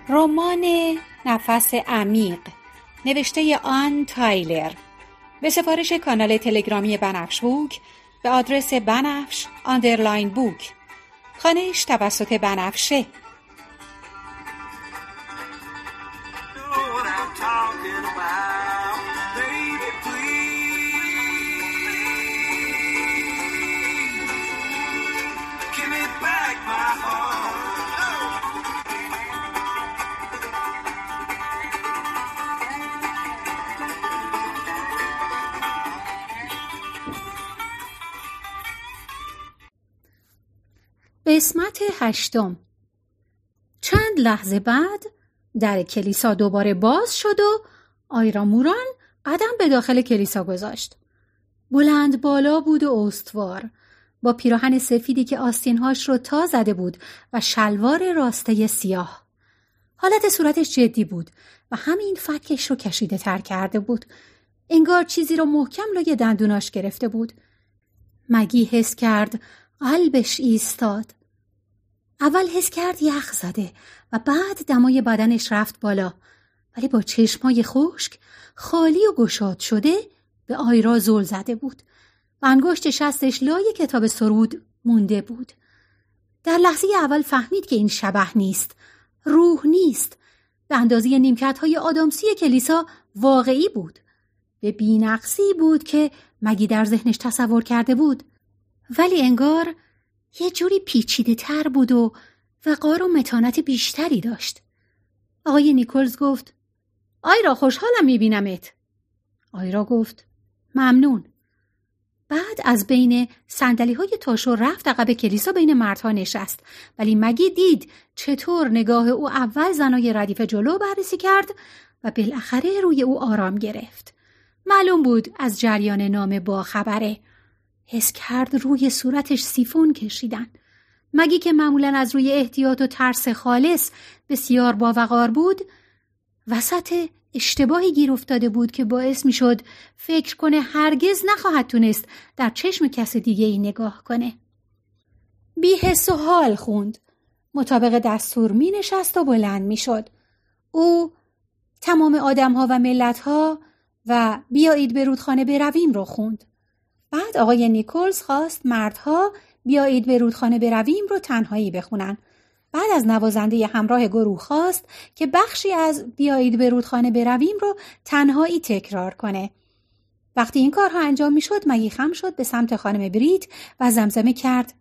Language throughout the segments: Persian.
رمان نفس عمیق نوشته آن تایلر به سفارش کانال تلگرامی بنفش بوک به آدرس بنفش_بوک خوانش توسط بنفشه. قسمت 8. چند لحظه بعد در کلیسا دوباره باز شد و آیرا موران قدم به داخل کلیسا گذاشت. بلند بالا بود و استوار، با پیراهن سفیدی که آستینهاش رو تا زده بود و شلوار راسته سیاه. حالت صورتش جدی بود و همین فکش رو کشیده تر کرده بود. انگار چیزی رو محکم لای دندوناش گرفته بود. مگی حس کرد قلبش ایستاد. اول حس کرد یخ زده و بعد دمای بدنش رفت بالا، ولی با چشمای خشک خالی و گشاد شده به آیرا زل زده بود و انگشت شستش لای کتاب سرود مونده بود. در لحظه اول فهمید که این شبح نیست، روح نیست، به اندازه نیمکت‌های آدامسی کلیسا واقعی بود. به بی‌نقصی بود که مگی در ذهنش تصور کرده بود، ولی انگار یه جوری پیچیده تر بود و وقار و متانت بیشتری داشت. آقای نیکولز گفت: آیرا، خوشحالم میبینمت. آیرا گفت: ممنون. بعد از بین صندلی‌های تاشو رفت عقب کلیسا بین مردها نشست، ولی مگی دید چطور نگاه او اول زنای ردیف جلو بررسی کرد و بالاخره روی او آرام گرفت. معلوم بود از جریان نامه با خبره. حس کرد روی صورتش سیفون کشیدن. مگی که معمولاً از روی احتیاط و ترس خالص بسیار باوقار بود، وسط اشتباهی گیر افتاده بود که باعث می شد فکر کنه هرگز نخواهد تونست در چشم کس دیگه ای نگاه کنه. بی حس و حال خوند. مطابق دستور می نشست و بلند می شد. او تمام آدم‌ها و ملت‌ها و بیایید به رودخانه برویم رو خوند. بعد آقای نیکولز خواست مردها بیایید به رودخانه برویم رو تنهایی بخونن. بعد از نوازنده همراه گروه خواست که بخشی از بیایید به رودخانه برویم رو تنهایی تکرار کنه. وقتی این کارها انجام می شد مگی خم شد به سمت خانم بریت و زمزمه کرد: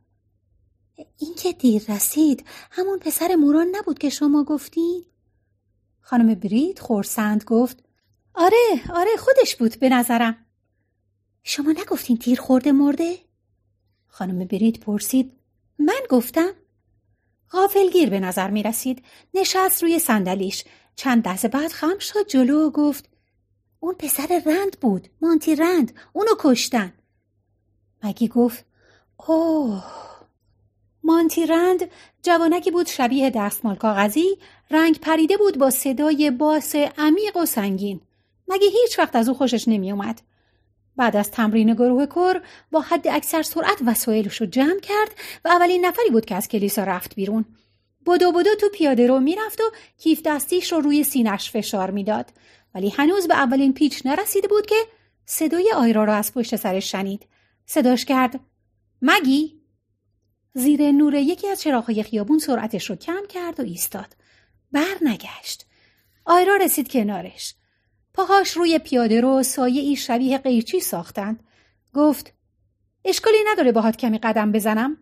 این که دیر رسید همون پسر موران نبود که شما گفتین؟ خانم بریت خرسند گفت: آره خودش بود به نظرم. شما نگفتین دیر خورده مرده؟ خانم بریت پرسید: من گفتم؟ غافلگیر به نظر می رسید. نشست روی صندلیش. چند لحظه بعد خم شد جلو و گفت: اون پسر رند بود، مانتی رند، اونو کشتن. مگی گفت: اوه. مانتی رند جوانکی بود شبیه دستمال کاغذی، رنگ پریده بود با صدای باس عمیق و سنگین. مگی هیچ وقت از او خوشش نمی اومد. بعد از تمرین گروه کور با حد اکثر سرعت وسایلش رو جمع کرد و اولین نفری بود که از کلیسا رفت بیرون. بدو تو پیاده رو میرفت و کیف دستیش رو روی سینه‌اش فشار میداد، ولی هنوز به اولین پیچ نرسیده بود که صدای آیرا رو از پشت سرش شنید. صداش کرد: مگی؟ زیر نور یکی از چراغ‌های خیابون سرعتش رو کم کرد و ایستاد. برنگشت. آیرا رسید کنارش. پاهاش روی پیاده رو سایه‌ای شبیه قیچی ساختند. گفت: اشکالی نداره باهات کمی قدم بزنم؟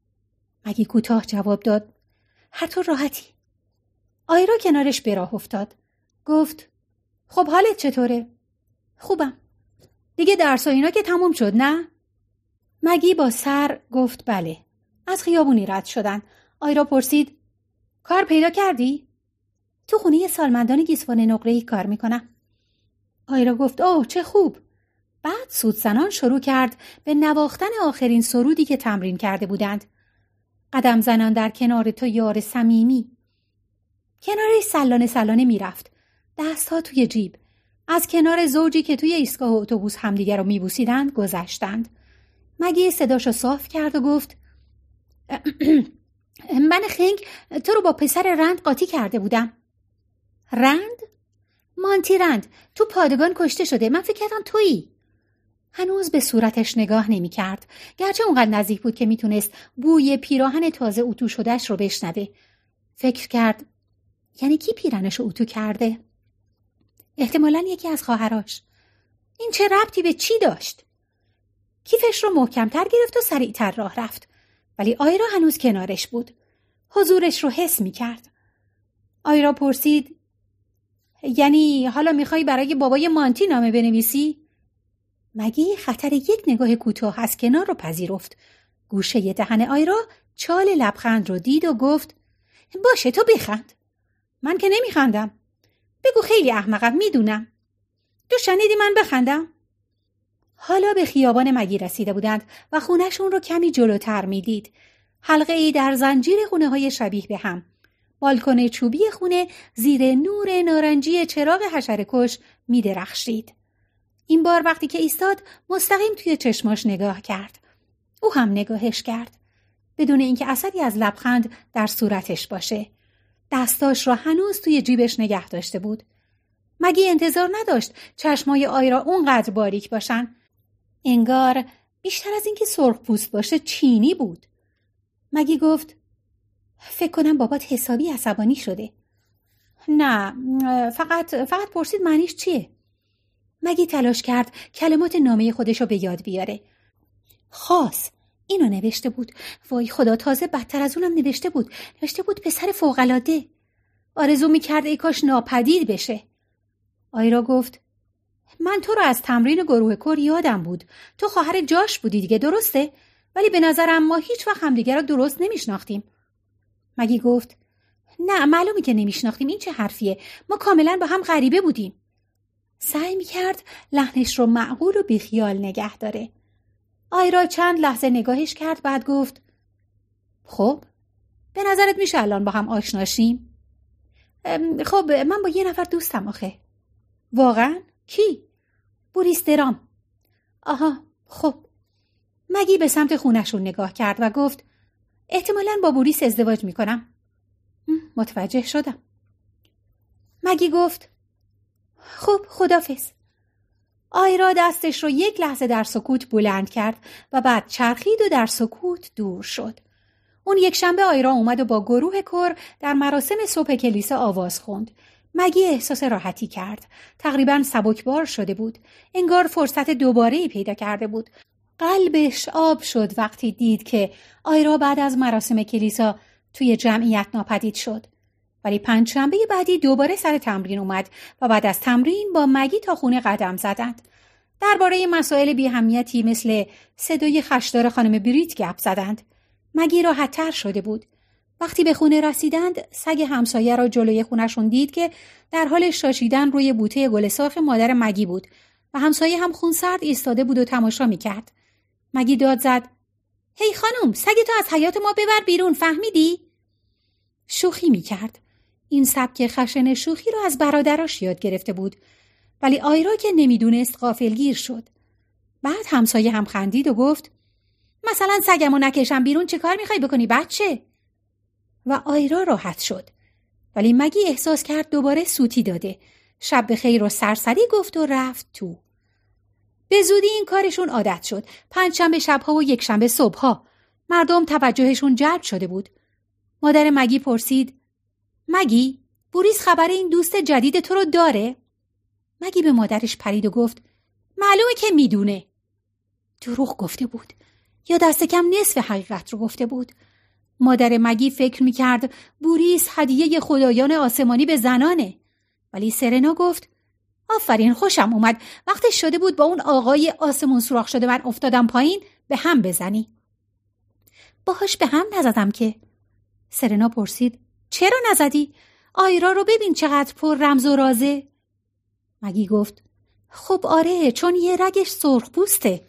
مگی کوتاه جواب داد: هر طور راحتی. آیرا کنارش به راه افتاد. گفت: خب حالت چطوره؟ خوبم. دیگه درس و اینا که تموم شد نه؟ مگی با سر گفت بله. از خیابونی رد شدن. آیرا پرسید: کار پیدا کردی؟ تو خونه سالمندان گیسوان نقره‌ای کار میکنم. آیرا گفت: اوه چه خوب. بعد سودزنان شروع کرد به نواختن آخرین سرودی که تمرین کرده بودند. قدم زنان در کنار تو یار صمیمی. کنارش سلانه میرفت. دستها توی جیب. از کنار زوجی که توی ایستگاه اتوبوس همدیگر رو میبوسیدند گذشتند. مگی صداشو صاف کرد و گفت: من خنگ تو رو با پسر رند قاطی کرده بودم. رند؟ مانتی رند، تو پادگان کشته شده. من فکر کردم تویی. هنوز به صورتش نگاه نمی کرد. گرچه اونقدر نزدیک بود که میتونست بوی پیراهن تازه اتو شدهش رو بشنوه. فکر کرد یعنی کی پیرنش رو اتو کرده؟ احتمالاً یکی از خواهراش. این چه ربطی به چی داشت؟ کیفش رو محکم‌تر گرفت و سریعتر راه رفت. ولی آیرا هنوز کنارش بود. حضورش رو حس می کرد. آیرا پرسید یعنی حالا میخوای برای بابای مانتی نامه بنویسی؟ مگی خطر یک نگاه کوتاه از کنار رو پذیرفت. گوشه دهن آیرا چال لبخند رو دید و گفت باشه تو بخند. من که نمیخندم. بگو خیلی احمقم میدونم. تو شنیدی من بخندم؟ حالا به خیابان مگی رسیده بودند و خونه‌شون رو کمی جلوتر میدید. حلقه‌ای در زنجیر خونه‌های شبیه به هم. بالکن چوبی خونه زیر نور نارنجی چراغ حشره‌کش می‌درخشید. این بار وقتی که ایستاد مستقیم توی چشماش نگاه کرد. او هم نگاهش کرد. بدون اینکه اثری از لبخند در صورتش باشه. دستاش را هنوز توی جیبش نگه داشته بود. مگی انتظار نداشت چشمای آیرا اونقدر باریک باشن. انگار بیشتر از اینکه سرخ پوست باشه چینی بود. مگی گفت فکر کنم بابات حسابی عصبانی شده. نه فقط پرسید معنیش چیه؟ مگی تلاش کرد کلمات نامه خودشو به یاد بیاره. خاص اینو نوشته بود. وای خدا تازه بدتر از اونم نوشته بود پسر فوق‌العاده. آرزو میکرد ای کاش ناپدید بشه. آیرا گفت من تو رو از تمرین گروه کور یادم بود. تو خواهر جاش بودی دیگه درسته؟ ولی به نظرم ما هیچ وقت همدیگه رو درست نمیشناختیم. مگی گفت نه معلومی که نمیشناختیم. این چه حرفیه؟ ما کاملا با هم غریبه بودیم. سعی میکرد لحنش رو معقول و بیخیال نگه داره. آیرا چند لحظه نگاهش کرد بعد گفت خب به نظرت میشه الان با هم آشناشیم؟ خب من با یه نفر دوستم آخه. واقعا؟ کی؟ بوریس درام. آها خب. مگی به سمت خونه‌شون نگاه کرد و گفت احتمالاً با بوریس ازدواج میکنم. متوجه شدم. مگی گفت خب خدافظ. آیرا دستش رو یک لحظه در سکوت بلند کرد و بعد چرخید و در سکوت دور شد. اون یک شنبه آیرا اومد و با گروه کور در مراسم صبح کلیسا آواز خوند. مگی احساس راحتی کرد. تقریباً سبکبار شده بود. انگار فرصت دوباره‌ای پیدا کرده بود. قلبش آب شد وقتی دید که آیرا بعد از مراسم کلیسا توی جمعیت ناپدید شد. ولی پنجشنبه بعدی دوباره سر تمرین اومد و بعد از تمرین با مگی تا خونه قدم زدند. درباره مسائل بی‌اهمیتی مثل صدای خشدار خانم بریت گپ زدند. مگی راحت‌تر شده بود. وقتی به خونه رسیدند سگ همسایه را جلوی خونه‌شون دید که در حال شاشیدن روی بوته گل سرخ مادر مگی بود و همسایه هم خونسرد ایستاده بود و تماشا می‌کرد. مگی داد زد هی خانم سگتو از حیاط ما ببر بیرون فهمیدی؟ شوخی می‌کرد. این سبک خشن شوخی را از برادراش یاد گرفته بود. ولی آیرا که نمیدونست غافلگیر شد. بعد همسایه هم خندید و گفت مثلا سگمو نکشم بیرون چه کار میخوای بکنی بچه؟ و آیرا راحت شد. ولی مگی احساس کرد دوباره سوتی داده. شب بخیر و سرسری گفت و رفت تو. به زودی این کارشون عادت شد. پنجشنبه شبها و یکشنبه صبحها. مردم توجهشون جلب شده بود. مادر مگی پرسید مگی بوریس خبر این دوست جدید تو رو داره؟ مگی به مادرش پرید و گفت معلومه که میدونه. دروغ گفته بود. یا دست کم نصف حقیقت رو گفته بود. مادر مگی فکر میکرد بوریس هدیه خدایان آسمانی به زنانه. ولی سرنا گفت آفرین خوشم اومد. وقتش شده بود با اون آقای آسمون سوراخ شده من افتادم پایین به هم بزنی. باهاش به هم نزدم که. سرنا پرسید چرا نزدی؟ آیرا رو ببین چقدر پر رمز و رازه. مگی گفت خب آره چون یه رگش سرخ پوسته.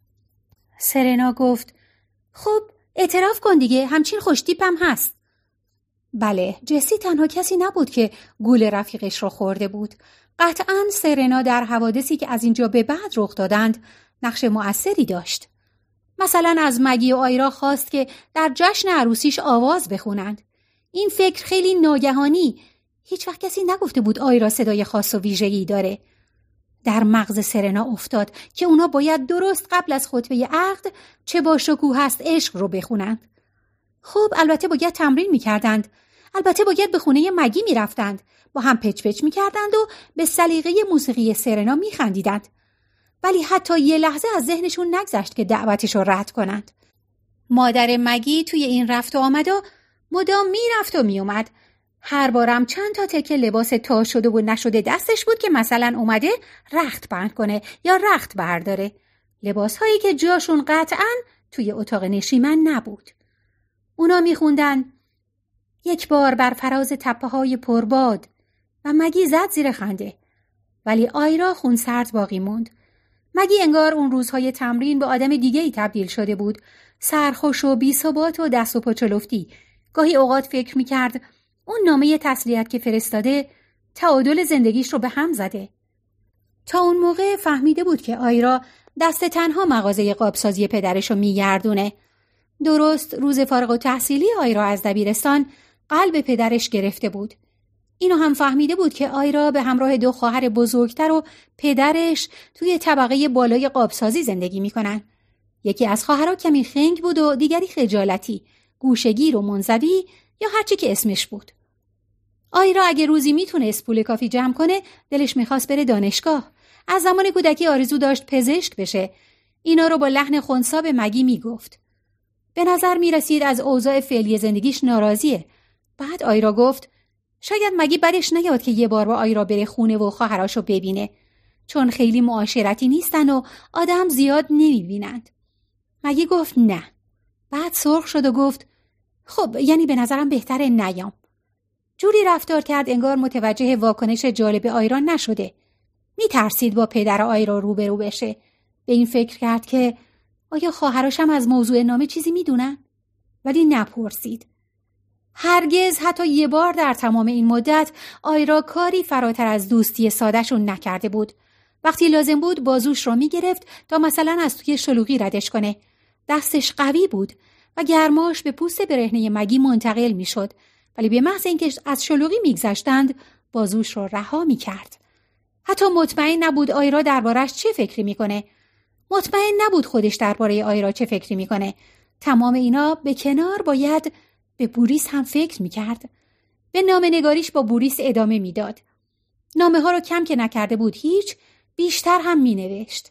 سرنا گفت خب اعتراف کن دیگه همچین خوشتیپم هست. بله جسی تنها کسی نبود که گول رفیقش رو خورده بود. قطعاً سرنا در حوادثی که از اینجا به بعد رخ دادند نقش مؤثری داشت. مثلا از مگی و آیرا خواست که در جشن عروسیش آواز بخونند. این فکر خیلی ناگهانی هیچ وقت کسی نگفته بود آیرا صدای خاص و ویژه‌ای داره. در مغز سرنا افتاد که اونا باید درست قبل از خطبه عقد چه با شکوه هست عشق رو بخونند. خب البته باید تمرین می‌کردند. البته باید به خونه مگی می‌رفتند. با هم پچ پچ می‌کردند و به سلیقه موسیقی سرنا می‌خندیدند. ولی حتی یه لحظه از ذهنشون نگذشت که دعوتش رو رد کنند. مادر مگی توی این رفت و آمدا مدام میرفت و میومد. هر بارم چند تا تکه لباس تا شده و نشده دستش بود که مثلا اومده رخت بند کنه یا رخت برداره. لباسهایی که جاشون قطعاً توی اتاق نشیمن نبود. اونا میخوندن یک بار بر فراز تپه های پرباد و مگی زد زیر خنده. ولی آیرا خونسرد باقی موند. مگی انگار اون روزهای تمرین به آدم دیگه‌ای تبدیل شده بود. سرخوش و بی‌ثبات و دست و پا چلفتی. گاهی اوقات فکر می‌کرد اون نامه تسلیت که فرستاده تعادل زندگیش رو به هم زده. تا اون موقع فهمیده بود که آیرا دست تنها مغازه قابسازی پدرش رو میگردونه. درست روز فارغ التحصیلی آیرا از دبیرستان قلب پدرش گرفته بود. اینو هم فهمیده بود که آیرا به همراه 2 خواهر بزرگتر و پدرش توی طبقه بالای قابسازی زندگی میکنن. یکی از خواهرها کمی خنگ بود و دیگری خجالتی، گوشه‌گیر و منزوی یا هرچی که اسمش بود. آیرا اگه روزی میتونست پول کافی جمع کنه دلش میخواست بره دانشگاه. از زمان کودکی آرزو داشت پزشک بشه. اینا رو با لحن خنثی به مگی میگفت. به نظر میرسید از اوضاع فعلی زندگیش ناراضیه. بعد آیرا گفت شاید مگی بدش نیاد که یه بار با آیرا بره خونه و خواهراشو ببینه، چون خیلی معاشرتی نیستن و آدم زیاد نمیبینند. مگی گفت نه. بعد سرخ شد و گفت خب یعنی به نظرم بهتره نیام. جوری رفتار کرد انگار متوجه واکنش جالب آیرا نشده. میترسید با پدر آیرا روبرو بشه. به این فکر کرد که آیا خواهراشم از موضوع نامه چیزی میدونن؟ ولی نپرسید. هرگز حتی یه بار در تمام این مدت آیرا کاری فراتر از دوستی ساده‌شون نکرده بود. وقتی لازم بود بازوش رو میگرفت تا مثلا از توی شلوغی ردش کنه. دستش قوی بود و گرماش به پوست برهنه مگی منتقل میشد. ولی به محض اینکه از شلوغی میگذشتند بازوش رو رها میکرد. حتی مطمئن نبود آیرا دربارش چه فکری میکنه. مطمئن نبود خودش درباره آیرا چه فکری میکنه. تمام اینا به کنار باید به بوریس هم فکر میکرد. به نامه‌نگاریش با بوریس ادامه میداد. نامه ها رو کم که نکرده بود هیچ، بیشتر هم مینوشت.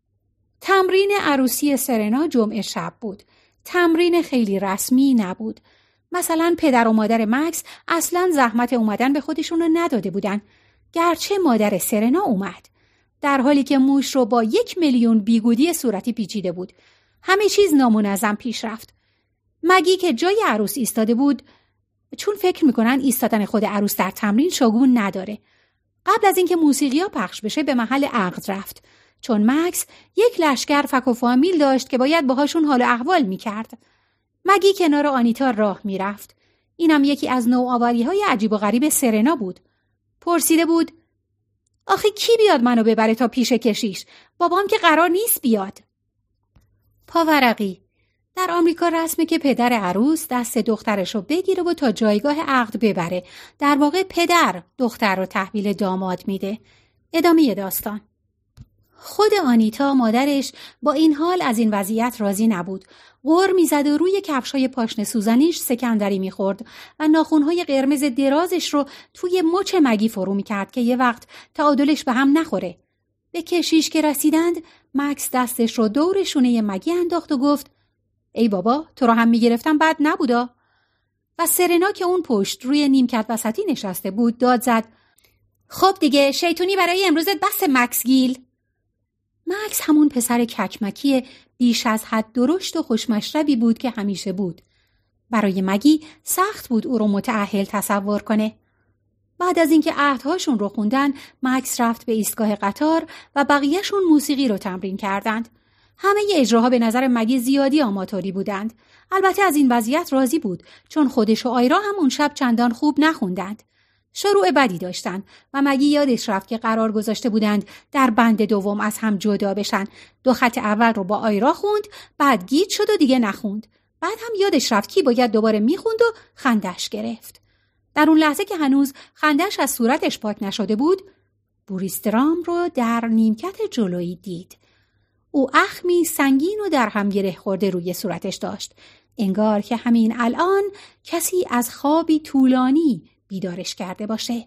تمرین عروسی سرنا جمعه شب بود. تمرین خیلی رسمی نبود. مثلا پدر و مادر مکس اصلاً زحمت اومدن به خودشون رو نداده بودن. گرچه مادر سرنا اومد. در حالی که موش رو با 1,000,000 بیگودی صورتی پیچیده بود. همه چیز نامنظم پیش رفت. مگی که جای عروس ایستاده بود، چون فکر میکنن ایستادن خود عروس در تمرین شگون نداره. قبل از اینکه موسیقی‌ها پخش بشه به محل عقد رفت، چون مکس یک لشکر فک و فامیل داشت که باید باهاشون حال احوال میکرد. مگی کنار آنیتا راه میرفت. اینم یکی از نوآوری‌های عجیب و غریب سرنا بود. پرسیده بود آخه کی بیاد منو ببره تا پیش کشیش؟ بابام که قرار نیست بیاد. پاورقی. در آمریکا رسمه که پدر عروس دست دخترشو بگیره و تا جایگاه عقد ببره. در واقع پدر دختر رو تحویل داماد میده. ادامه داستان. خود آنیتا مادرش با این حال از این وضعیت راضی نبود. غر میزد و روی کفشای پاشنه سوزنیش سکندری میخورد و ناخونهای قرمز درازش رو توی مچ مگی فرو میکرد که یه وقت تعادلش به هم نخوره. به کشیش که رسیدند مکس دستش رو دور شونه مگی انداخت و گفت ای بابا تو رو هم میگرفتم بد نبودا. و سرنا که اون پشت روی نیمکت وسطی نشسته بود داد زد خب دیگه شیطونی برای امروزت بس مکس گیل. مکس همون پسر ککمکی بیش از حد درشت و خوشمشربی بود که همیشه بود. برای مگی سخت بود او رو متأهل تصور کنه. بعد از اینکه عهدهاشون رو خوندن مکس رفت به ایستگاه قطار و بقیهشون موسیقی رو تمرین کردند. همه ی اجراها به نظر مگی زیادی آماتوری بودند. البته از این وضعیت راضی بود چون خودش و آیرا هم اون شب چندان خوب نخوندند. شروع بدی داشتند و مگی یادش رفت که قرار گذاشته بودند در بند دوم از هم جدا بشن. 2 خط اول رو با آیرا خوند، بعد گیج شد و دیگه نخوند. بعد هم یادش رفت کی باید دوباره میخوند و خندش گرفت. در اون لحظه که هنوز خنده‌اش از صورتش پاک نشده بود، بوریس درام رو در نیمکت جلویی دید. او اخمی سنگین و در هم گره خورده روی صورتش داشت. انگار که همین الان کسی از خوابی طولانی بیدارش کرده باشه.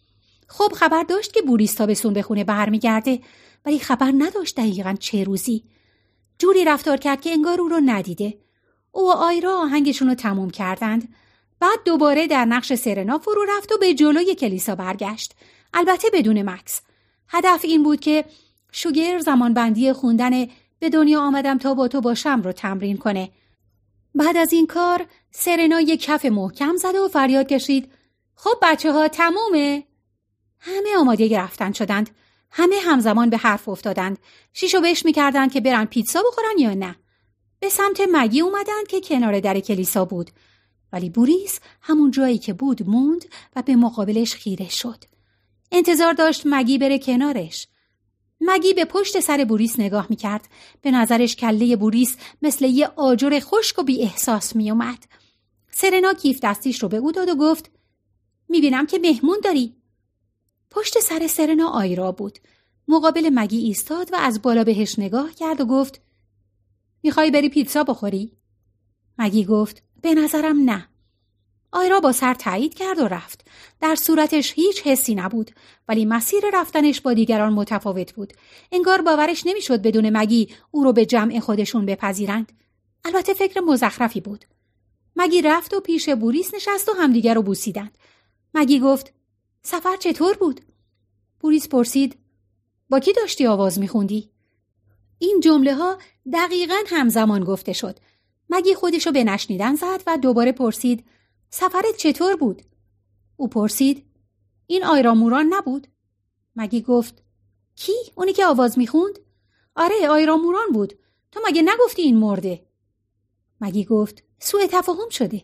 خب خبر داشت که بوریس تابستون به خونه برمیگرده، ولی خبر نداشت دقیقاً چه روزی. جوری رفتار کرد که انگار او رو ندیده. او و آیرا آهنگشون رو تموم کردند. بعد دوباره در نقش سرنا فرو رفت و به جلوی کلیسا برگشت. البته بدون مکس. هدف این بود که شوگر زمانبندی خوندن به دنیا آمدم تا با تو باشم رو تمرین کنه. بعد از این کار سرنا یک کف محکم زد و فریاد کشید: خب بچه‌ها تمومه؟ همه آماده رفتن شدند. همه همزمان به حرف افتادند. شیشو بش می‌کردند که برن پیتزا بخورن یا نه. به سمت مگی اومدند که کنار در کلیسا بود. ولی بوریس همون جایی که بود موند و به مقابلش خیره شد. انتظار داشت مگی بره کنارش. مگی به پشت سر بوریس نگاه میکرد. به نظرش کله بوریس مثل یه آجر خشک و بی احساس میومد. سرنا کیف دستیش رو به او داد و گفت: میبینم که مهمون داری. پشت سر سرنا آیرا بود. مقابل مگی ایستاد و از بالا بهش نگاه کرد و گفت: میخوای بری پیتزا بخوری؟ مگی گفت: به نظرم نه. آیرا با سر تایید کرد و رفت. در صورتش هیچ حسی نبود، ولی مسیر رفتنش با دیگران متفاوت بود. انگار باورش نمیشد بدون مگی او رو به جمع خودشون بپذیرند. البته فکر مزخرفی بود. مگی رفت و پیش بوریس نشست و همدیگر رو بوسیدند. مگی گفت: سفر چطور بود؟ بوریس پرسید: با کی داشتی آواز میخوندی؟ این جمله ها دقیقاً همزمان گفته شد. مگی خودشو به نشنیدن زد و دوباره پرسید: سفرت چطور بود؟ او پرسید: این آیرا موران نبود؟ مگی گفت: کی؟ اونی که آواز میخوند؟ آره آیرا موران بود. تو مگه نگفتی این مرده؟ مگی گفت: سوء تفاهم شده.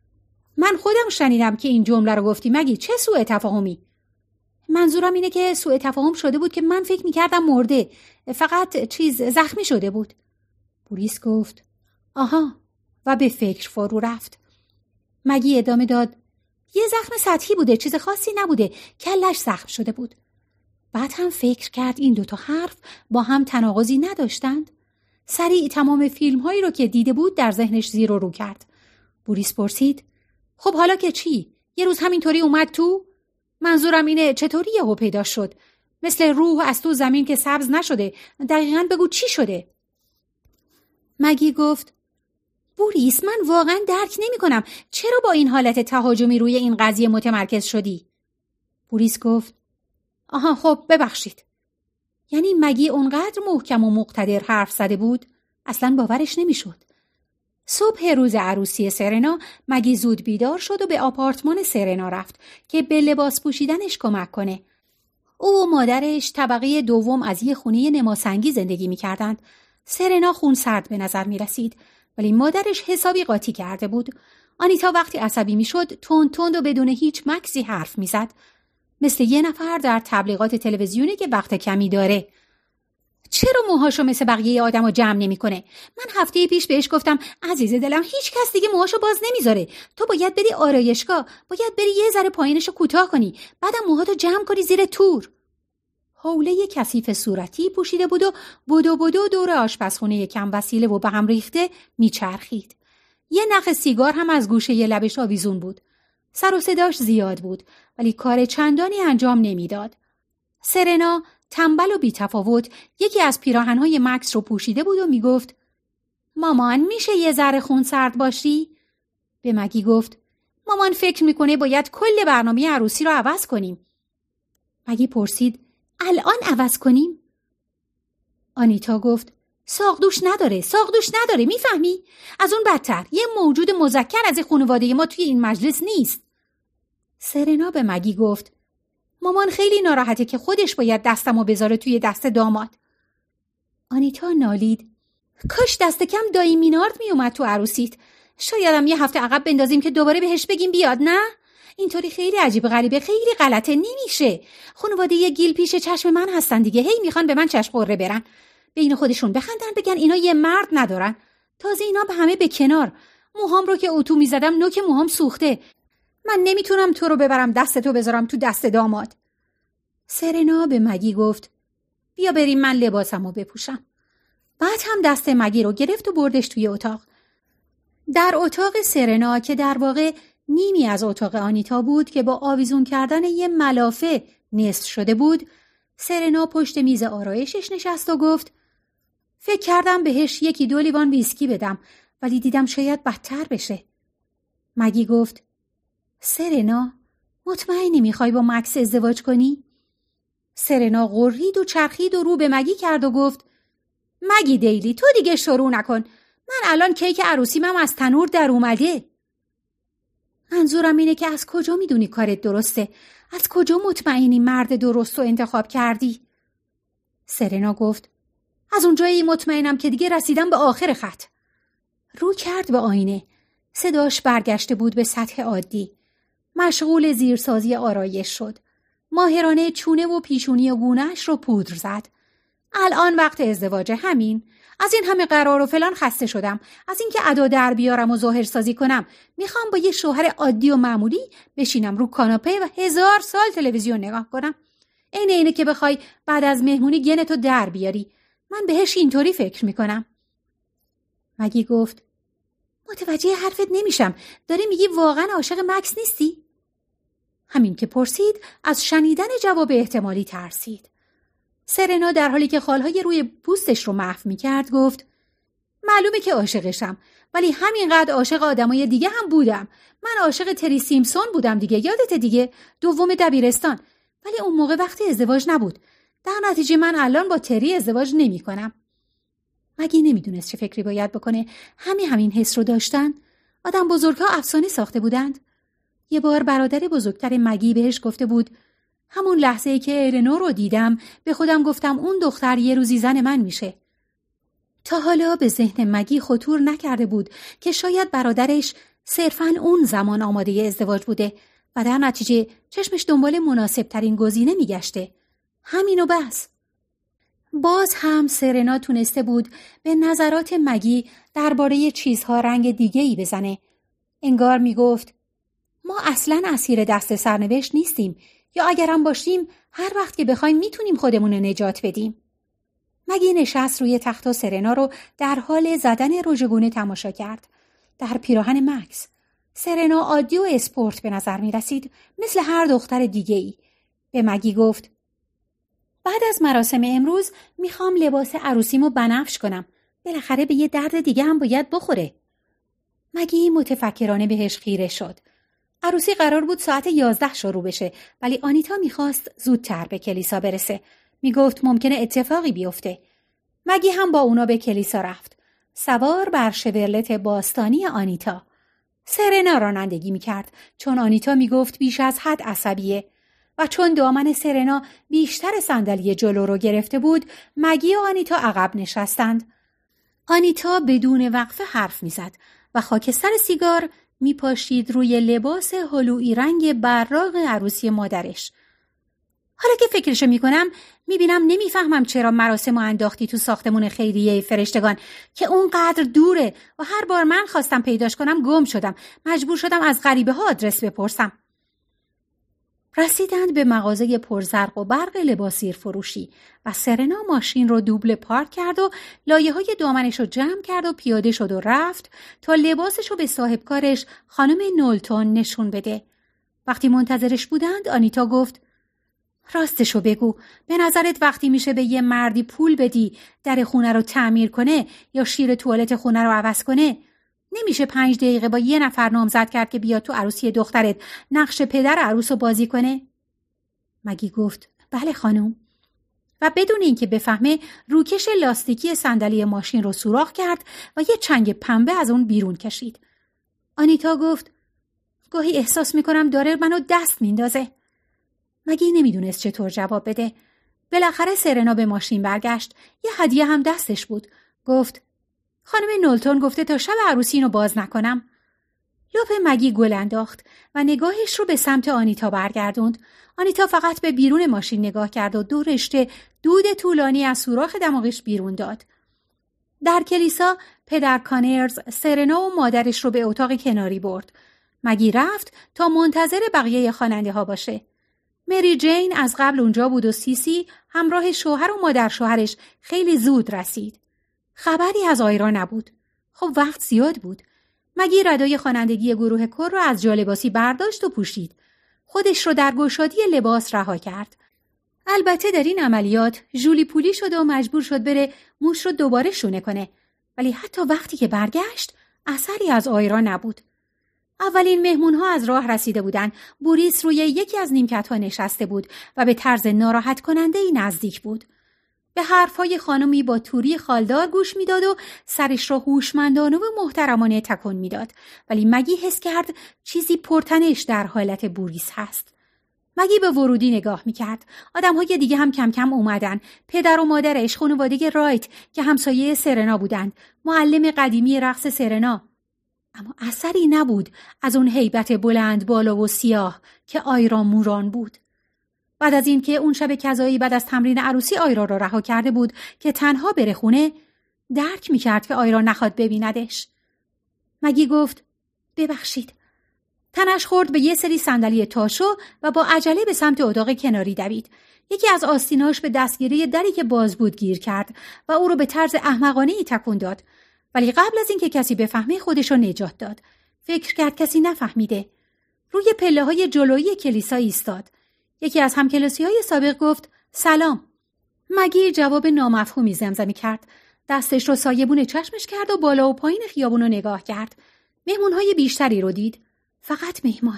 من خودم شنیدم که این جمله رو گفتی. مگی چه سوء تفاهمی؟ منظورم اینه که سوء تفاهم شده بود که من فکر میکردم مرده، فقط زخمی شده بود. بوریس گفت: آها، و به فکر فرو رفت. مگی ادامه داد: یه زخم سطحی بوده، چیز خاصی نبوده، کلش زخم شده بود. بعد هم فکر کرد این دوتا حرف با هم تناقضی نداشتند. سریع تمام فیلم‌هایی رو که دیده بود در ذهنش زیر و رو کرد. بوریس پرسید: خب حالا که چی؟ یه روز همینطوری اومد تو؟ منظورم اینه چطوری یهو پیدا شد؟ مثل روح از تو زمین که سبز نشده. دقیقاً بگو چی شده؟ مگی گفت: بوریس من واقعاً درک نمی کنم. چرا با این حالت تهاجمی روی این قضیه متمرکز شدی؟ بوریس گفت: آها خب ببخشید. یعنی مگی اونقدر محکم و مقتدر حرف زده بود؟ اصلاً باورش نمی شد. صبح روز عروسی سرنا مگی زود بیدار شد و به آپارتمان سرنا رفت که به لباس پوشیدنش کمک کنه. او و مادرش طبقه دوم از یه خونه نماسنگی زندگی می کردند. سرنا خون سرد به نظر می رسید، ولی مادرش حسابی قاطی کرده بود. آنیتا وقتی عصبی می شد تند و بدون هیچ مکسی حرف می زد. مثل یه نفر در تبلیغات تلویزیونی که وقت کمی داره. چرا موهاشو مثل بقیه آدمو جمع نمیکنه؟ من هفته پیش بهش گفتم عزیز دلم هیچ کس دیگه موهاشو باز نمیذاره. تو باید بری آرایشگاه، باید بری یه ذره پایینشو کوتاه کنی، بعدم موهاتو جمع کنی زیر تور. حوله کثیف صورتی پوشیده بود و بدو دور آشپزخونه کم وسیله و به هم ریخته میچرخید. یه نخ سیگار هم از گوشه ی لبش آویزون بود. سر و صداش زیاد بود، ولی کار چندانی انجام نمیداد. سرنا تنبل و بی‌تفاوت یکی از پیراهن‌های مکس رو پوشیده بود و میگفت: مامان میشه یه ذره خون سرد باشی؟ به مگی گفت: مامان فکر میکنه باید کل برنامه عروسی رو عوض کنیم. مگی پرسید: الان عوض کنیم؟ آنیتا گفت: ساقدوش نداره میفهمی؟ از اون بدتر یه موجود مذکر از خانواده ما توی این مجلس نیست. سرنا به مگی گفت: مامان خیلی ناراحته که خودش باید دستمو بذاره توی دست داماد. آنیتا نالید: کاش دست کم دایی مینارد میومد تو عروسیت. شایدم یه هفته عقب بندازیم که دوباره بهش بگیم بیاد. نه؟ اینطوری خیلی عجیب غریبه، خیلی غلطه، نمیشه. خانواده یه گیل پیش چشم من هستن دیگه، هی میخوان به من چشم قره برن. بین خودشون بخندن بگن اینا یه مرد ندارن. تازه اینا به همه به کنار. موهام رو که اتو میزدم نوک موهام سوخته. من نمیتونم تو رو ببرم دستتو بذارم تو دست داماد. سرنا به مگی گفت بیا بریم من لباسمو بپوشم. بعد هم دست مگی رو گرفت و بردش توی اتاق. در اتاق سرنا که در واقع نیمی از اتاق آنیتا بود که با آویزون کردن یه ملافه نصف شده بود، سرنا پشت میز آرایشش نشست و گفت فکر کردم بهش 1-2 لیوان ویسکی بدم ولی دیدم شاید بدتر بشه. مگی گفت سرنا مطمئنی میخوای با مکس ازدواج کنی؟ سرنا غرید و چرخید و رو به مگی کرد و گفت مگی دیلی تو دیگه شروع نکن. من الان کیک عروسیمم از تنور در اومده. منظورم اینه که از کجا میدونی کارت درسته؟ از کجا مطمئنی مرد درست رو انتخاب کردی؟ سرنا گفت از اونجایی مطمئنم که دیگه رسیدم به آخر خط. رو کرد به آینه. صداش برگشته بود به سطح عادی. مشغول زیرسازی آرایش شد. ماهرانه چونه و پیشونی و گونه‌اش رو پودر زد. الان وقت ازدواج همین. از این همه قرار و فلان خسته شدم. از اینکه ادا در بیارم و ظاهرسازی کنم. میخوام با یه شوهر عادی و معمولی بشینم رو کاناپه و 1000 سال تلویزیون نگاه کنم. اینه که بخوای بعد از مهمونی گنتو در بیاری. من بهش اینطوری فکر میکنم. مگی گفت متوجه حرفت نمیشم. داری میگی واقعا عاشق مکس نیستی؟ همین که پرسید از شنیدن جواب احتمالی ترسید. سرنا در حالی که خالهای روی پوستش رو محو میکرد گفت معلومه که عاشقشم ولی همینقدر عاشق آدمای دیگه هم بودم. من عاشق تری سیمپسون بودم دیگه، یادت دیگه، دوم دبیرستان. ولی اون موقع وقت ازدواج نبود. در نتیجه من الان با تری ازدواج نمی کنم. مگی نمیدونست چه فکری باید بکنه. همین حس رو داشتن. آدم بزرگها افسانه ساخته بودند. یه بار برادر بزرگتر مگی بهش گفته بود همون لحظه‌ای که ارنو رو دیدم به خودم گفتم اون دختر یه روزی زن من میشه. تا حالا به ذهن مگی خطور نکرده بود که شاید برادرش صرفاً اون زمان آماده ازدواج بوده و در نتیجه چشمش دنبال مناسب ترین گزینه میگشته. همین و بس. باز هم سرنا تونسته بود به نظرات مگی درباره چیزها رنگ دیگه‌ای بزنه. انگار میگفت ما اصلاً اسیر دست سرنوشت نیستیم، یا اگرم باشیم هر وقت که بخوایم میتونیم خودمون رو نجات بدیم. مگی نشست روی تخت و سرنا رو در حال زدن رژگونه تماشا کرد. در پیراهن مکس. سرنا عادی و اسپورت به نظر می رسید، مثل هر دختر دیگه‌ای. به مگی گفت بعد از مراسم امروز میخوام لباس عروسیمو بنفش کنم. بالاخره به یه درد دیگه هم باید بخوره. مگی متفکرانه بهش خیره شد. عروسی قرار بود ساعت 11 شروع بشه ولی آنیتا میخواست زودتر به کلیسا برسه. میگفت ممکنه اتفاقی بیفته. مگی هم با اونا به کلیسا رفت. سوار بر شورلت باستانی آنیتا. سرنا رانندگی میکرد چون آنیتا میگفت بیش از حد عصبیه و چون دامن سرنا بیشتر صندلی جلو رو گرفته بود مگی و آنیتا عقب نشستند. آنیتا بدون وقفه حرف میزد و خاکستر سیگار میپاشید روی لباس هلوئی رنگ براق عروسی مادرش. حالا که فکرشو میکنم میبینم نمیفهمم چرا مراسمو انداختی تو ساختمون خیریه فرشتگان که اونقدر دوره و هر بار من خواستم پیداش کنم گم شدم. مجبور شدم از غریبه ها آدرس بپرسم. رسیدند به مغازه پرزرق و برق لباسیر فروشی و سرنا ماشین رو دوبله پارک کرد و لایه‌های دامنش رو جمع کرد و پیاده شد و رفت تا لباسش رو به صاحبکارش خانم نولتون نشون بده. وقتی منتظرش بودند آنیتا گفت راستشو بگو، به نظرت وقتی میشه به یه مردی پول بدی در خونه رو تعمیر کنه یا شیر توالت خونه رو عوض کنه؟ نمیشه 5 دقیقه با یه نفر نامزد کرد که بیاد تو عروسی دخترت نقش پدر عروس رو بازی کنه؟ مگی گفت بله خانم و بدون اینکه بفهمه روکش لاستیکی صندلی ماشین رو سوراخ کرد و یه چنگ پنبه از اون بیرون کشید. آنیتا گفت گاهی احساس میکنم داره منو دست میندازه. مگی نمیدونست چطور جواب بده. بالاخره سرنا به ماشین برگشت. یه هدیه هم دستش بود. گفت خانم نولتون گفته تا شب عروسی اینو باز نکنم. لپ مگی گل انداخت و نگاهش رو به سمت آنیتا برگردوند. آنیتا فقط به بیرون ماشین نگاه کرد و 2 رشته دود طولانی از سوراخ دماغش بیرون داد. در کلیسا پدر کانرز سرنا و مادرش رو به اتاق کناری برد. مگی رفت تا منتظر بقیه خواننده ها باشه. مری جین از قبل اونجا بود و سیسی همراه شوهر و مادر شوهرش خیلی زود رسید. خبری از آیرا نبود. خب وقت زیاد بود. مگی ردای خوانندگی گروه کور رو از جالباسی برداشت و پوشید. خودش رو در گشادی لباس رها کرد. البته در این عملیات ژولی پولی شد و مجبور شد بره موش رو دوباره شونه کنه. ولی حتی وقتی که برگشت اثری از آیرا نبود. اولین مهمونها از راه رسیده بودند. بوریس روی یکی از نیمکت‌ها نشسته بود و به طرز ناراحت کننده‌ای نزدیک بود. به حرفهای خانمی با توری خالدار گوش میداد و سرش را هوشمندانه و محترمانه تکان میداد. ولی مگی حس کرد چیزی پرتنش در حالت بوریس هست. مگی به ورودی نگاه میکرد. آدمهای دیگه هم کم کم اومدن. پدر و مادرش، خانواده رایت که همسایه سرنا بودند، معلم قدیمی رقص سرنا. اما اثری نبود از اون هیبت بلند بالا و سیاه که آیرا موران بود. بعد از این که اون شب کذایی بعد از تمرین عروسی آیرا را رها کرده بود که تنها بره خونه، درک میکرد که آیرا نخواد ببیندش. مگی گفت ببخشید. تنش خورد به یه سری صندلی تاشو و با عجله به سمت اتاق کناری دوید. یکی از آستیناش به دستگیره دری که باز بود گیر کرد و او رو به طرز احمقانه‌ای تکون داد. ولی قبل از اینکه کسی بفهمه خودش رو نجات داد. فکر کرد کسی نفهمیده. روی پله‌های جلویی کلیسا ایستاد. یکی از همکلاسی‌های سابق گفت سلام. مگی جواب نامفهومی زمزمه کرد. دستش رو سایبون چشمش کرد و بالا و پایین خیابون رو نگاه کرد. مهمون‌های بیشتری رو دید. فقط مهمان.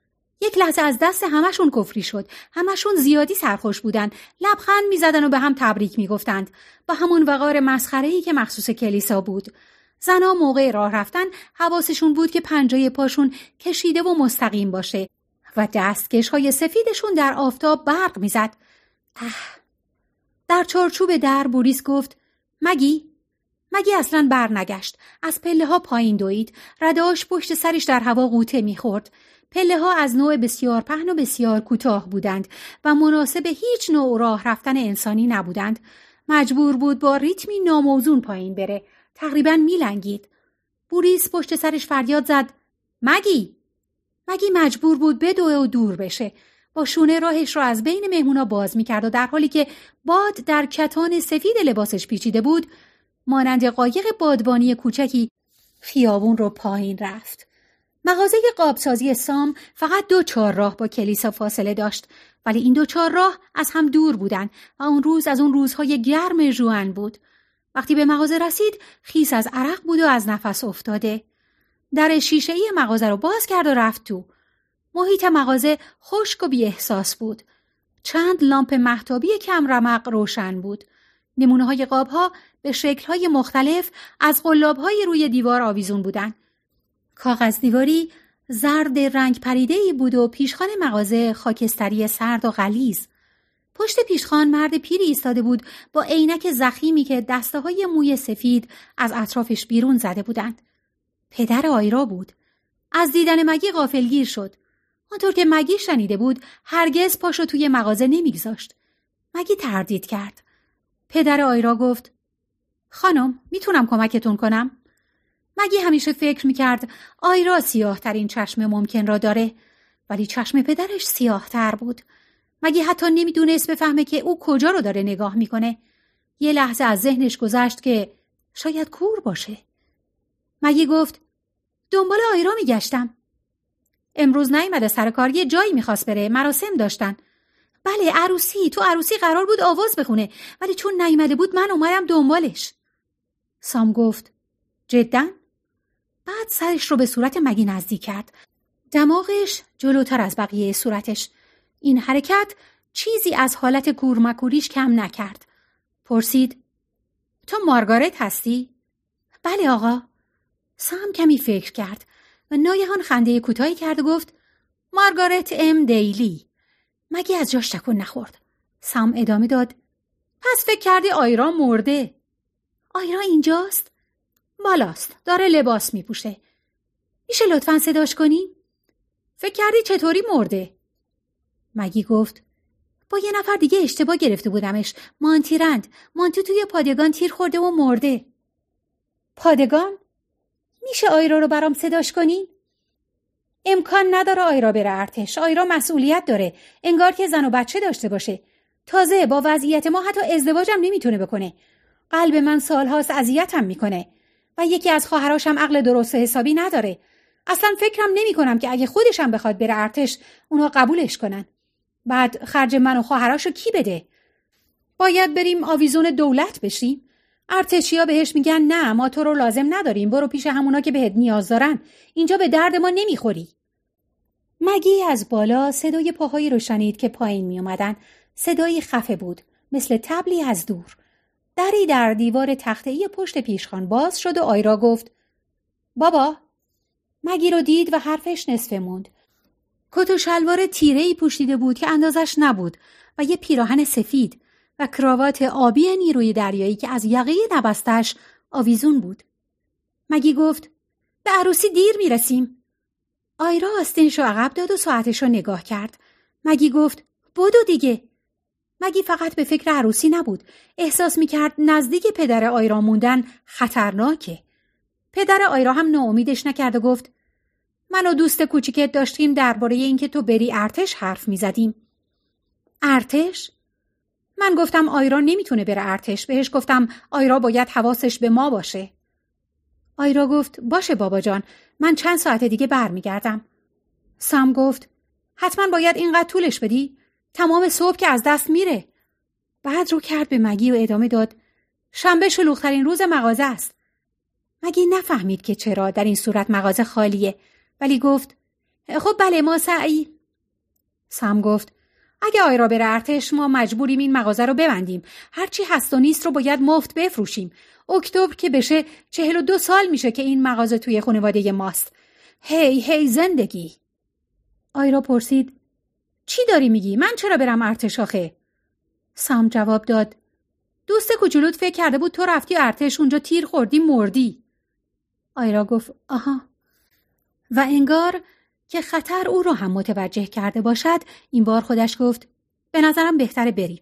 یک لحظه از دست همشون کفری شد. همشون زیادی سرخوش بودن. لبخند می‌زدن و به هم تبریک می‌گفتند. با همون وقار مسخره‌ای که مخصوص کلیسا بود. زنها موقع راه رفتن حواسشون بود که پنجه پاشون کشیده و مستقیم باشه و دستکش‌های سفیدشون در آفتاب برق می‌زد. در چارچوب در بوریس گفت مگی اصلاً برنگشت. از پله‌ها پایین دوید. رداش پشت سرش در هوا غوطه می‌خورد. پله‌ها از نوع بسیار پهن و بسیار کوتاه بودند و مناسب هیچ نوع راه رفتن انسانی نبودند. مجبور بود با ریتمی ناموزون پایین بره. تقریباً میلنگید. بوریس پشت سرش فریاد زد مگی مجبور بود بدوه و دور بشه. با شونه راهش را از بین مهمونا باز می‌کرد و در حالی که باد در کتان سفید لباسش پیچیده بود، مانند قایق بادبانی کوچکی خیابون رو پایین رفت. مغازه قابسازی سام فقط 2 چهارراه با کلیسا فاصله داشت، ولی این 2 چهارراه از هم دور بودن و اون روز از اون روزهای گرم ژوئن بود. وقتی به مغازه رسید خیس از عرق بود و از نفس افتاده. در شیشه‌ای مغازه رو باز کرد و رفت تو. محیط مغازه خشک و بی احساس بود. چند لامپ مهتابی کم رمق روشن بود. نمونه‌های قاب‌ها به شکل‌های مختلف از قلاب‌های روی دیوار آویزون بودند. کاغذ دیواری زرد رنگ پریده‌ای بود و پیشخوان مغازه خاکستری سرد و غلیظ. پشت پیشخوان مرد پیری ایستاده بود با عینک ضخیمی که دسته‌های موی سفید از اطرافش بیرون زده بودند. پدر آیرا بود. از دیدن مگی غافلگیر شد. آنطور که مگی شنیده بود هرگز پاشو توی مغازه نمیگذاشت. مگی تردید کرد. پدر آیرا گفت خانم میتونم کمکتون کنم؟ مگی همیشه فکر میکرد آیرا سیاه ترین چشم ممکن را داره، ولی چشم پدرش سیاه تر بود. مگی حتی نمیدونست بفهمه که او کجا رو داره نگاه میکنه. یه لحظه از ذهنش گذشت که شاید کور باشه. مگی گفت دنبال آیرا میگشتم. امروز نیومده سر کار، یه جایی میخواست بره، مراسم داشتن. بله عروسی، تو عروسی قرار بود آواز بخونه، ولی چون نیومده بود من اومدم دنبالش. سام گفت جداً؟ بعد سرش رو به صورت مگی نزدیک کرد. دماغش جلوتر از بقیه صورتش. این حرکت چیزی از حالت کورمکوریش کم نکرد. پرسید تو مارگارت هستی؟ بله آقا. سام کمی فکر کرد و ناگهان خنده کوتاهی کرد و گفت مارگارت ام دیلی. مگی از جاش تکون نخورد. سام ادامه داد پس فکر کردی آیرا مرده؟ آیرا اینجاست؟ بالاست، داره لباس میپوشه. میشه لطفاً صداش کنی؟ فکر کردی چطوری مرده؟ مگی گفت با یه نفر دیگه اشتباه گرفته بودمش. مانتو توی پادگان تیر خورده و مرده. پادگان؟ میشه آیرا رو برام صداش کنی؟ امکان نداره آیرا بره ارتش. آیرا مسئولیت داره. انگار که زن و بچه داشته باشه. تازه با وضعیت ما حتی ازدواجم نمیتونه بکنه. قلب من سالهاست اذیتم میکنه. و یکی از خواهراشم عقل درست حسابی نداره. اصلا فکرم نمیکنم که اگه خودشم بخواد بره ارتش اونا قبولش کنن. بعد خرج من و خواهراشو کی بده؟ باید بریم آویزون دولت بشیم؟ ارتشیا بهش میگن نه، ما تو رو لازم نداریم، برو پیش همونا که بهت نیاز دارن. اینجا به درد ما نمیخوری. مگی از بالا صدای پاهایی رو شنید که پایین می اومدن. صدایی خفه بود، مثل طبلی از دور. دری در دیوار تخته‌ای پشت پیشخوان باز شد و آیرا گفت بابا. مگی رو دید و حرفش نصفه موند. کت و شلوار تیره‌ای پوشیده بود که اندازش نبود و یه پیراهن سفید و کراوات آبی نیروی دریایی که از یقه نبستش آویزون بود. مگی گفت به عروسی دیر میرسیم. آیرا آستینشو عقب داد و ساعتشو نگاه کرد. مگی گفت بدو دیگه. مگی فقط به فکر عروسی نبود. احساس میکرد نزدیک پدر آیرا موندن خطرناکه. پدر آیرا هم ناامیدش نکرد و گفت من و دوست کوچیکت داشتیم درباره اینکه تو بری ارتش حرف میزدیم. ارتش؟ من گفتم آیرا نمیتونه بره ارتش. بهش گفتم آیرا باید حواسش به ما باشه. آیرا گفت باشه بابا جان، من چند ساعت دیگه برمیگردم. سام گفت حتما باید اینقدر طولش بدی؟ تمام صبح که از دست میره. بعد رو کرد به مگی و ادامه داد شنبه شلوغ‌ترین روز مغازه است. مگی نفهمید که چرا در این صورت مغازه خالیه، ولی گفت خب بله ما سعی. سام گفت اگه آیرا بره ارتش ما مجبوریم این مغازه رو ببندیم. هرچی هست و نیست رو باید مفت بفروشیم. اکتبر که بشه 42 سال میشه که این مغازه توی خانواده ماست. هی زندگی. آیرا پرسید چی داری میگی؟ من چرا برم ارتش آخه؟ سام جواب داد دوست کوچولوت فکر کرده بود تو رفتی ارتش، اونجا تیر خوردی مردی. آیرا گفت آها. و انگار که خطر او رو هم متوجه کرده باشد این بار خودش گفت به نظرم بهتره بریم.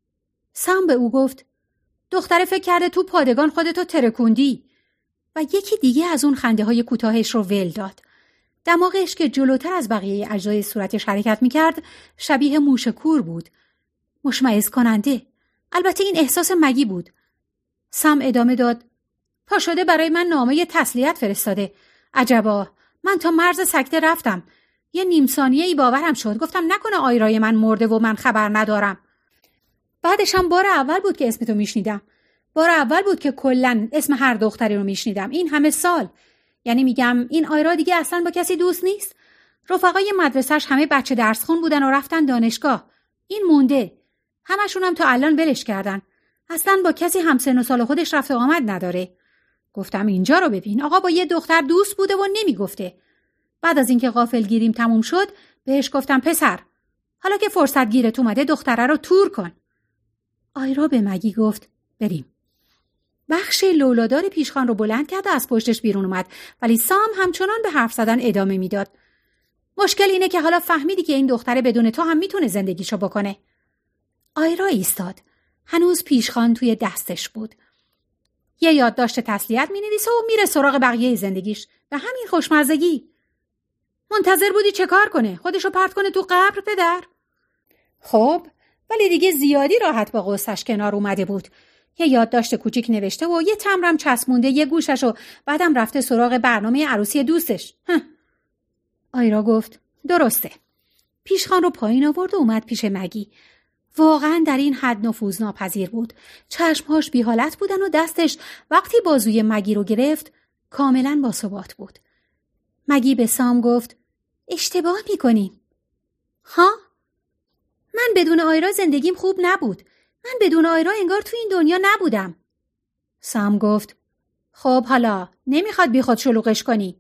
سام به او گفت دختره فکر کرده تو پادگان خودتو ترکوندی. و یکی دیگه از اون خنده های کوتاهش رو ول داد. دماغش که جلوتر از بقیه اجزای صورتش حرکت میکرد شبیه موش کور بود. مشمئز کننده. البته این احساس مگی بود. سام ادامه داد پا شده برای من نامه تسلیت فرستاده. عجبا، من تا مرز سکته رفتم. یه نیم ثانیه‌ای باورم شد. گفتم نکنه آیرای من مرده و من خبر ندارم. بعدش هم بار اول بود که اسمتو میشنیدم. بار اول بود که کلاً اسم هر دختری رو میشنیدم. این همه سال. یعنی میگم این آیرا دیگه اصلاً با کسی دوست نیست. رفقای مدرسه‌اش همه بچه درس خون بودن و رفتن دانشگاه. این مونده. همشون هم تا الان ولش کردن. اصلاً با کسی همسن و سال خودش رفت و آمد نداره. گفتم اینجا رو ببین. آقا با یه دختر دوست بوده و نمیگفته. بعد از اینکه غافلگیریم تموم شد بهش گفتم پسر حالا که فرصت گیرت اومده دختره رو تور کن. آیرا به مگی گفت بریم. بخش لولادار پیشخوان رو بلند کرد و از پشتش بیرون اومد، ولی سام همچنان به حرف زدن ادامه میداد. مشکل اینه که حالا فهمیدی که این دختره بدون تو هم میتونه زندگیشو بکنه. آیرا ایستاد. هنوز پیشخوان توی دستش بود. یه یادداشت تسلیت مینویسه و میره سراغ بقیه زندگیش. به همین خوشمزگی. منتظر بودی چه کار کنه؟ خودشو پرت کنه تو قبر پدر؟ خب ولی دیگه زیادی راحت با قصهش کنار اومده بود. یه یادداشت کوچیک نوشته و یه تمرم چسبونده یه گوشش و بعدم رفته سراغ برنامه عروسی دوستش. آیرا گفت درسته. پیشخوان رو پایین آورد و اومد پیش مگی. واقعا در این حد نفوذ ناپذیر بود. چشمهاش بی حالت بودن و دستش وقتی بازوی مگی رو گرفت کاملا باثبات بود. مگی به سام گفت اشتباه میکنی. ها؟ من بدون آیرا زندگیم خوب نبود. من بدون آیرا انگار تو این دنیا نبودم. سام گفت خب حالا نمیخواد بی خود شلوغش کنی.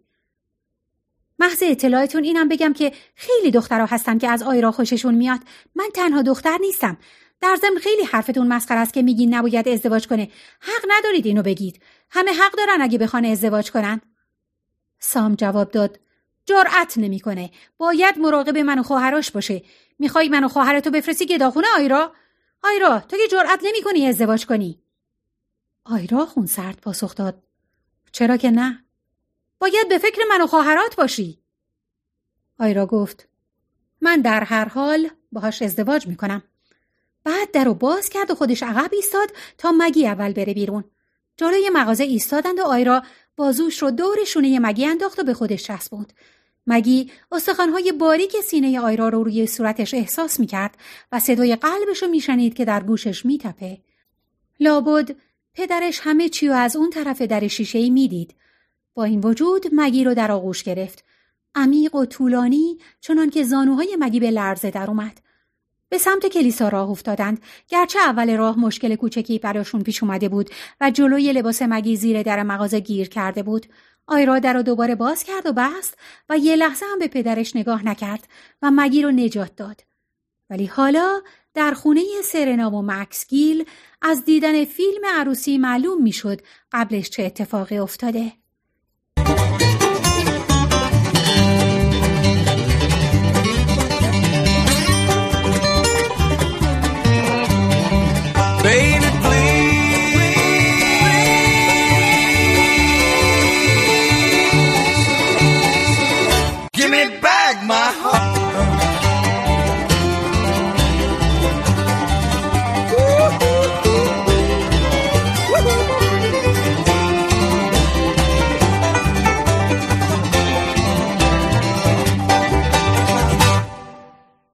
محض اطلاعتون اینم بگم که خیلی دخترها هستن که از آیرا خوششون میاد. من تنها دختر نیستم. در ضمن خیلی حرفتون مسخره است که میگین نباید ازدواج کنه. حق ندارید اینو بگید. همه حق دارن اگه بخوان ازدواج کنن. سام جواب داد جرأت نمیکنه. باید مراقب من و خواهرش باشه. میخوای من و خواهرتو بفرستی گداخونه آیرا؟ آیرا تو که جرأت نمیکنی ازدواج کنی. آیرا خونسرد پاسخ داد چرا که نه؟ باید به فکر من و خواهرات باشی. آیرا گفت من در هر حال باهاش ازدواج میکنم. بعد درو باز کرد و خودش عقب ایستاد تا مگی اول بره بیرون. جلوی مغازه ایستادند و آیرا بازوش رو دور شونه مگی انداخت و به خودش چسبوند. مگی استخوان‌های باریک سینه آیرا رو روی صورتش احساس میکرد و صدای قلبش رو میشنید که در گوشش میتپه. لابد پدرش همه چی رو از اون طرف در شیشه‌ای میدید. با این وجود مگی رو در آغوش گرفت. عمیق و طولانی، چنان که زانوهای مگی به لرزه در اومد. به سمت کلیسا راه افتادند، گرچه اول راه مشکل کوچکی براشون پیش اومده بود و جلوی لباس مگی زیر در مغازه گیر کرده بود. آیرا در رو دوباره باز کرد و بست و یه لحظه هم به پدرش نگاه نکرد و مگی رو نجات داد. ولی حالا در خونه سرنا و مکس گیل از دیدن فیلم عروسی معلوم میشد قبلش چه اتفاقی افتاده.